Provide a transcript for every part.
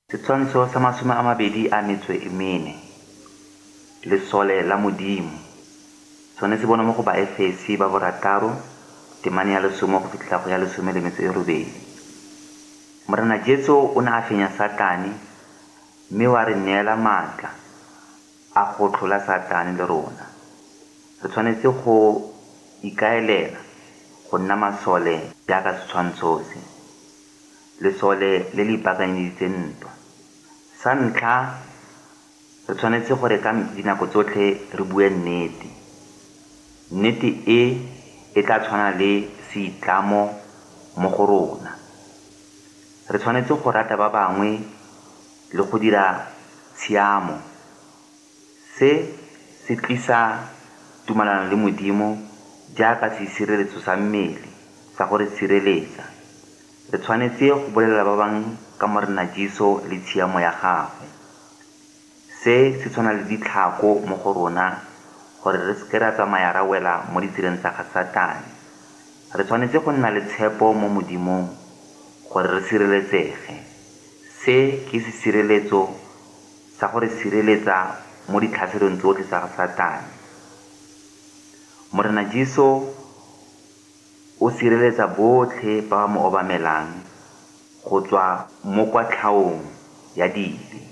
Setshwantsho sa 24, lesole la Modimo. Sone se bonwa mo go Baefese 6, temane ya 10 go fitlha go ya 18. Morena Jesu o ne a fenya Satane, mme wa re neela maatla a go tlhola Satane le rona. Re tshwanetse go ikaelela go nna masole jaaka setshwantsho se. Lesole le le ipaakanyeditse ntwa. Sa ntlha, re tshwanetse gore ka dinako tsotlhe re bue nnete. Nnete e tla tshwana le seitlamo mo go rona. Re tshwanetse go rata ba bangwe le go dira tshiamo. Se se tlisa tumalano le Modimo jaaka sesireletso sa mmele sa gore sireletsa. Re tshwanetse go bolelela ba bangwe ka Morena Jesu le tshiamo ya gagwe. Se se tshwana le ditlhako mo go rona gore re seke ra tsamaya ra wela mo ditseleng tsa ga Satane. Re tshwanetse go nna le tshepo mo Modimong gore re sireletsege. Se ke sesireletso sa gore sireletsa mo ditlhaselong tsotlhe tsa ga Satane. Morena Jesu o sireletsa botlhe ba mo obamelang go tswa mo kwatlhaong ya dibe.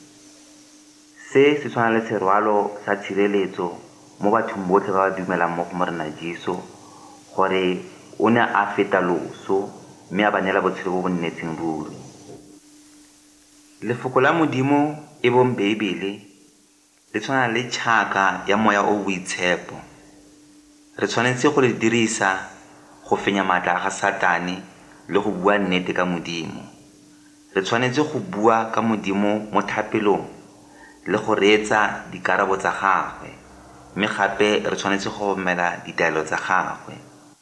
Se se tshwana le serwalo sa tshireletso mo bathong botlhe ba ba dumelang mo go Morena Jesu gore o ne a feta loso mme a ba neela botshelo bo bo nnetseng ruri. Lefoko la Modimo e bong Bibele le tshwana le tšhaka ya moya o boitshepo. Re tshwanetse go le dirisa go fenya maatla a ga Satane le go bua nnete ka Modimo. Re tshwanetse go bua ka Modimo mo thapelong le go reetsa dikarabo tsa gagwe, mme gape re tshwanetse go romela ditaelo tsa gagwe.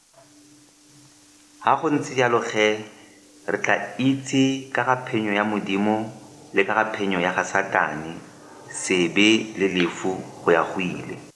Ha go ntse jalo re tla itse ka ga phenyo ya Modimo le ka ga phenyo ya ga Satane, sebe le lefu go ya go ile.